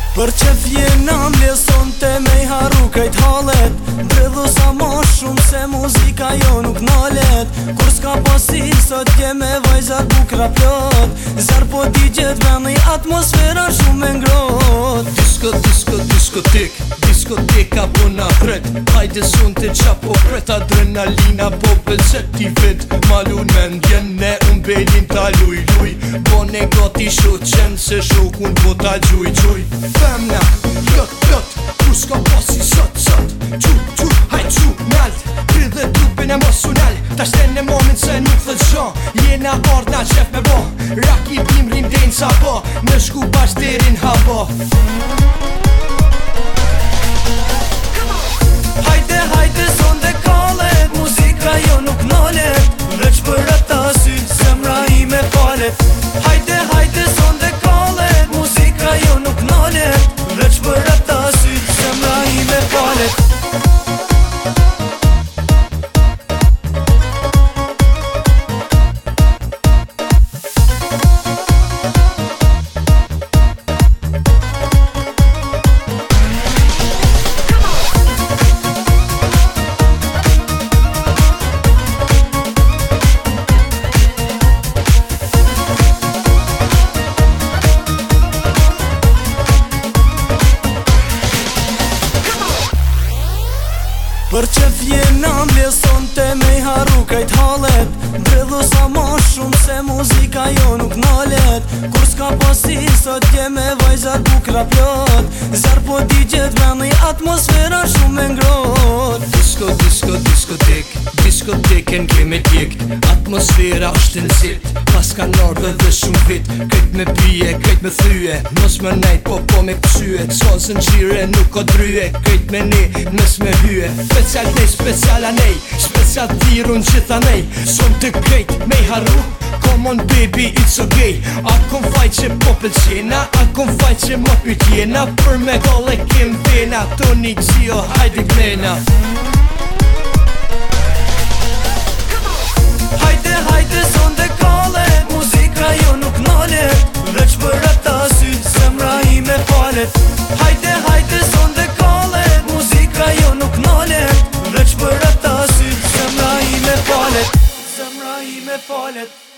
Për qef jena mleson të me i haru kajt halet Dredhu sa ma shumë se muzika jo nuk nalet Kur s'ka pasi sot ke me vajzat bukra plot Zar po t'i gjet veni atmosfera shumë ngrot Disko, disko, diskotek, diskoteka po na pret Hajde sun të qa po pret adrenalina po pëlqet t'i vet Malun me ndjene unë belin ta luj luj Bone gati shoqen se shokun po ta gjuj gjuj Femna, plot, plot, ku s'ka pasi sot, sot Qu, qu, haj qu, nalt, pridhe trupin emocional Ta shten e moment se nuk thët gjo Jena ardna qef me bo Raki pim rim den sa bo Në shku bash derin habo Hajde, hajde, son dhe kalet Muzika jo nuk nalet Veç për ata sy, zemra ime falet Hajde, hajde, son dhe kalet Muzika jo nuk nalet Veç për ata sy, zemra ime falet Për qef jena mleson të me i haru kajt halet Dredhu sa ma shumë se muzika jo nuk nalet Kur s'ka pasi sot ke me vajzat bukra plot Zar po t'i gjet veni atmosfera shumë ngrot Disko, disko, diskotek, diskoteken keme tjek Atmosfera është në zit, pas ka nardhe dhe shumë vit Këjt me pije, këjt me thyje, mos më nejt po me këpsyje S'ka zëngjire, nuk ka dryje, këjt me ne, nës me hyje Special nej, special anej, special thirun gjitha nej Son të këjt, me i haru, come on baby, it's okay A kom fajt që po pëlqena, a kom fajt që më pytjena Për me gole kem vena, Toni Gzio, hajde glena Hajde, hajde, son dhe kalet Muzika jo nuk nalet Veç për ata sy, zemra ime falet Hajde, hajde, son dhe kalet Muzika jo nuk nalet Veç për ata sy, zemra ime falet Zemra ime falet